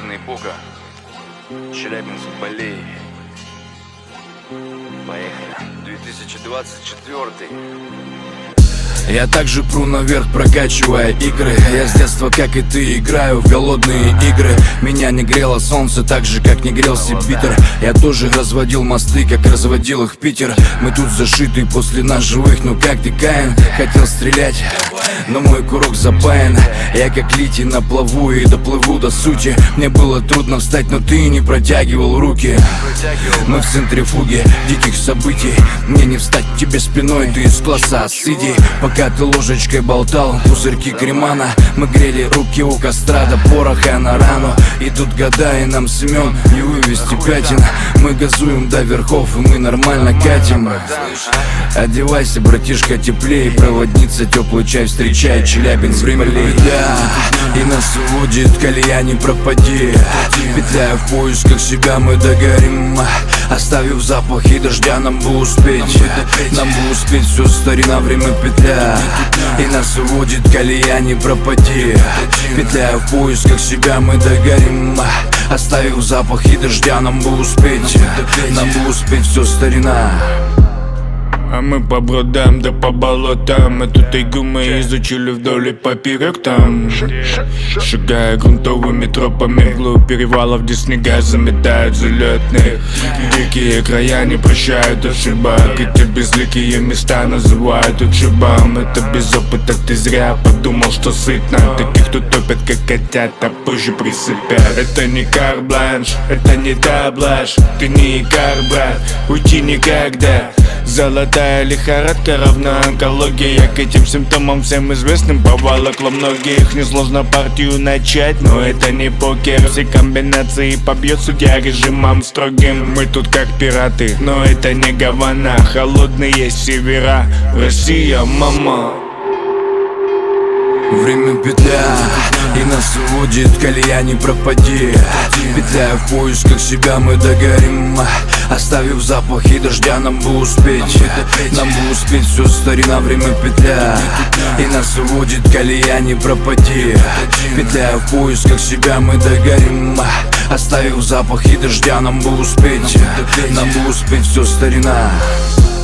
Черная эпоха. Челябинск, болей. Поехали. 2024. Я также пру наверх, прокачивая игры. Я с детства, как и ты, играю в голодные игры. Меня не грело солнце, так же, как не грелся Питер. Я тоже разводил мосты, как разводил их Питер. Мы тут зашиты после нас живых, ну как ты, Каин? Хотел стрелять, но мой курок запаян. Я как литий на плаву и доплыву до сути. Мне было трудно встать, но ты не протягивал руки. Мы в центрифуге диких событий. Мне не встать тебе спиной, ты из класса сиди. Пока ты ложечкой болтал пузырьки кремана, мы грели руки у костра до пороха на рану. Идут года, и нам Семен не вывести пятен. Мы газуем до верхов, и мы нормально катим. Одевайся, братишка, теплее. Проводница, теплый чай встречает Челябинск. Время беда, и нас уводит колея, не пропади. Петляя в поисках себя, мы догорим. Оставив запахи дождя, нам бы успеть. Нам бы успеть, все старина, время петля. И нас уводит колея, не пропади. Петляя в поисках себя, мы догорим. Оставив запахи дождя, нам бы успеть. Нам бы успеть, все старина. А мы по бродам да по болотам. Эту тайгу мы изучили вдоль и поперек там. Шагая грунтовыми тропами вглубь перевалов, где снега заметают залетных. Дикие края не прощают ошибок. Эти безликие места называют отшибом. Это без опыта ты зря подумал, что сытно. Таких, кто топят как котята, позже присыпят. Это не карт-бланш, это не таблаш. Ты не икар, брат, уйти никогда. Золотая лихорадка равна онкология. К этим симптомам всем известным поволокло многих. Несложно партию начать, но это не покер. Все комбинации побьет судья режимом строгим. Мы тут как пираты, но это не Гавана. Холодные севера, Россия, мама. Время петля, и нас уводит колея, не пропади. Петляя в поисках себя, мы догорим. Оставив запахи дождя, нам бы успеть. Нам бы успеть, все старина, время петля. И нас уводит колея, не пропади. Петляя в поисках себя, мы догорим. Оставив запахи дождя, нам бы успеть. Нам бы успеть, все старина.